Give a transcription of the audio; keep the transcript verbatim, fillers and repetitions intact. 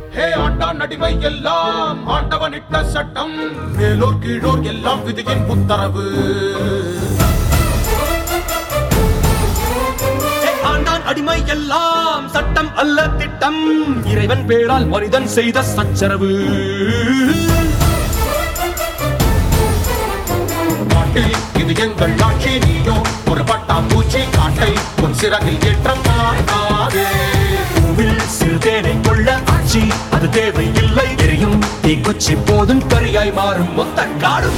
ஹே ஆண்டான் அடிமை எல்லாம் ஆண்டவன் இட்ட சட்டம், மேலோர் கீழோர் எல்லாம் விதியின் உத்தரவு. ஆண்டான் அடிமை எல்லாம் சட்டம் அல்ல திட்டம், இறைவன் பேரால் மனிதன் செய்த சச்சரவு. காட்டில் இது எங்கள் ஆட்சி, நீயோ ஒரு பட்டாம்பூச்சி, காட்டை உன் சிறகில் ஏற்றம் மாறாதே. பூவில் சிறுதேனை கொள்ள ஆட்சி அது தேவை இல்லை, எரியும் தீக்குச்சி போதும் கரியாய் மாறும் மொத்த காடும்.